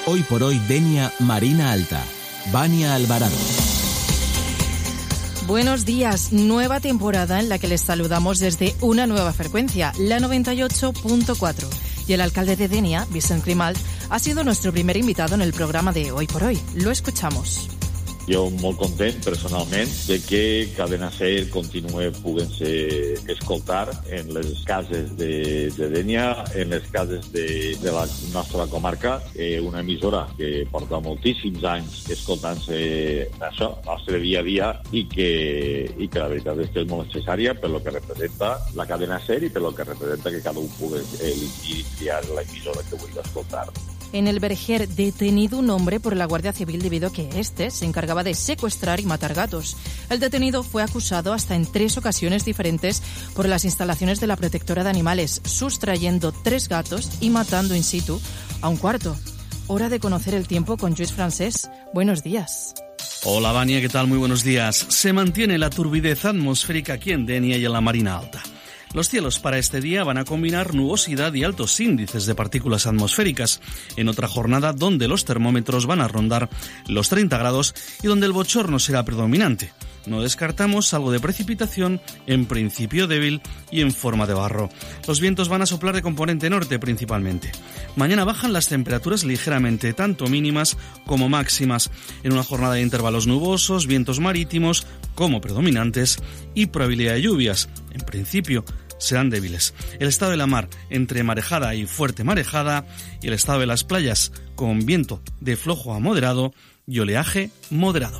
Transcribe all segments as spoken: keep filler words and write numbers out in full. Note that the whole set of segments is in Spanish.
Hoy por hoy Denia, Marina Alta. Vania Alvarado. Buenos días, nueva temporada en la que les saludamos desde una nueva frecuencia, la noventa y ocho punto cuatro. Y el alcalde de Denia, Vicent Grimalt, ha sido nuestro primer invitado en el programa de Hoy por Hoy. Lo escuchamos. Jo molt content, personalment, de que Cadena SER continuï podent-se escoltar en les cases de, de Denia, en les cases de, de la nostra comarca, eh, una emissora que porta moltíssims anys escoltant-se això, el nostre dia a dia, i que, i que la veritat és que és molt necessària per lo que representa la Cadena SER i per lo que representa que cada un pugui elegir i triar la emissora que vulgui escoltar. En el Verger, detenido un hombre por la Guardia Civil debido a que éste se encargaba de secuestrar y matar gatos. El detenido fue acusado hasta en tres ocasiones diferentes por las instalaciones de la protectora de animales, sustrayendo tres gatos y matando in situ a un cuarto. Hora de conocer el tiempo con Lluís Francés. Buenos días. Hola, Vania, ¿qué tal? Muy buenos días. Se mantiene la turbidez atmosférica aquí en Denia y en la Marina Alta. Los cielos para este día van a combinar nubosidad y altos índices de partículas atmosféricas, en otra jornada donde los termómetros van a rondar los treinta grados y donde el bochorno será predominante. No descartamos algo de precipitación, en principio débil y en forma de barro. Los vientos van a soplar de componente norte principalmente. Mañana bajan las temperaturas ligeramente, tanto mínimas como máximas, en una jornada de intervalos nubosos, vientos marítimos como predominantes y probabilidad de lluvias, en principio serán débiles. El estado de la mar entre marejada y fuerte marejada y el estado de las playas con viento de flojo a moderado y oleaje moderado.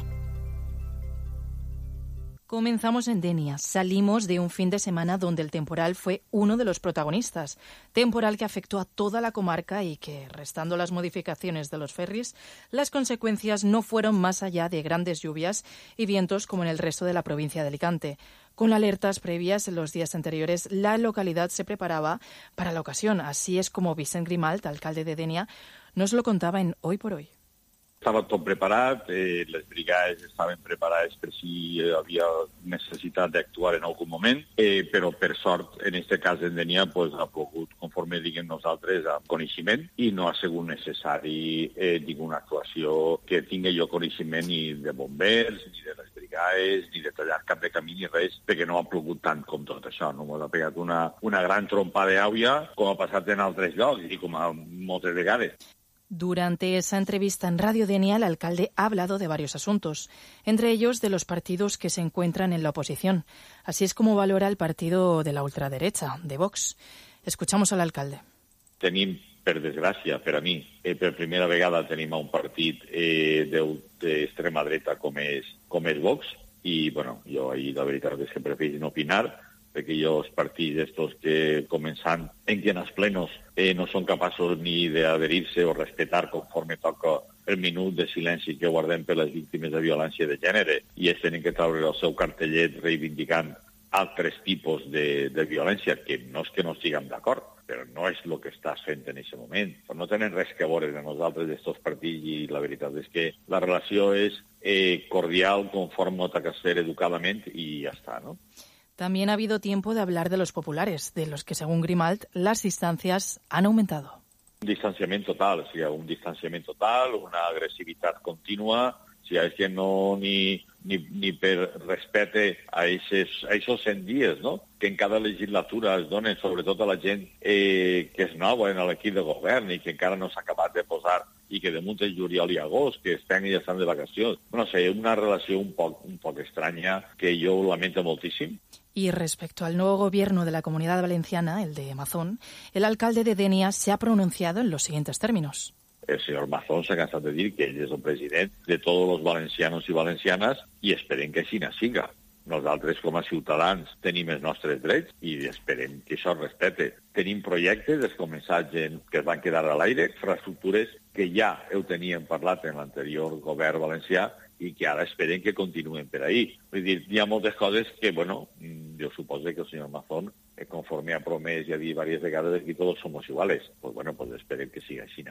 Comenzamos en Denia. Salimos de un fin de semana donde el temporal fue uno de los protagonistas. Temporal que afectó a toda la comarca y que, restando las modificaciones de los ferries, las consecuencias no fueron más allá de grandes lluvias y vientos como en el resto de la provincia de Alicante. Con alertas previas en los días anteriores, la localidad se preparaba para la ocasión. Así es como Vicent Grimalt, alcalde de Denia, nos lo contaba en Hoy por Hoy. Estava tot preparat, eh, les brigades estaven preparades per si hi havia necessitat d'actuar en algun moment, eh, però per sort, en aquest cas en Denia, pues, ha pogut, conforme diguem nosaltres, amb coneixement i no ha sigut necessari eh, ninguna actuació que tingui jo coneixement ni de bombers, ni de les brigades, ni de tallar cap de camí, ni res, perquè no ha plogut tant com tot això. No m'ha pegat una, una gran trompa d'àvia, com ha passat en altres llocs i com a moltes vegades. Durante esa entrevista en Radio Denia, el alcalde ha hablado de varios asuntos, entre ellos de los partidos que se encuentran en la oposición. Así es como valora el partido de la ultraderecha, de Vox. Escuchamos al alcalde. Tenim, per desgràcia, per a mi, eh, per primera vegada tenim un partit eh, d'extrema dreta com és, com és Vox, i bueno, jo ahir la veritat és que prefereixo no opinar, perquè jo els partits estos que començant en que en els plenos eh, no són capaços ni d'adherir-se o respetar conforme toca el minut de silenci que guardem per les víctimes de violència de gènere i ells tenen que treure el seu cartellet reivindicant altres tipus de, de violència, que no és que no estiguem d'acord, però no és el que estàs fent en aquest moment. Però no tenen res que veure de nosaltres d'estos partits i la veritat és que la relació és eh, cordial conforme ho toca ser educadament i ja està, no? También ha habido tiempo de hablar de los populares, de los que, según Grimalt, las distancias han aumentado. Un distanciament total, o sigui, un distanciament total, una agressivitat contínua, o sigui, és que no ni, ni, ni per respecte a aquests cent dies, no?, que en cada legislatura es donen, sobretot a la gent eh, que és nova en l'equip de govern i que encara no s'ha acabat de posar i que damunt de juliol i agost, que estan i ja estan de vacacions. No sé, una relació un poc, un poc estranya que jo lamento moltíssim. Y respecto al nuevo gobierno de la Comunidad Valenciana, el de Mazón, el alcalde de Denia se ha pronunciado en los siguientes términos. El señor Mazón s'ha cansat de dir que ell és el president de tots els valencianos i valencianes i esperem que així siga. Nosaltres, com a ciutadans, tenim els nostres drets i esperem que això es respecte. Tenim projectes descomençats que es van quedar a l'aire, infraestructures que ja ho teníem parlat en l'anterior govern valencià i que ara esperem que continuen per ahí. Vull dir, hi ha moltes coses que, bueno, jo suposo que el senyor Mazón, conforme ha promès i ha dit diverses vegades que tots som iguals, pues bueno, pues esperem que siga així.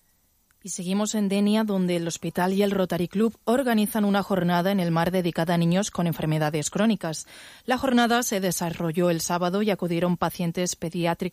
Y seguimos en Denia, donde el hospital y el Rotary Club organizan una jornada en el mar dedicada a niños con enfermedades crónicas. La jornada se desarrolló el sábado y acudieron pacientes pediátricos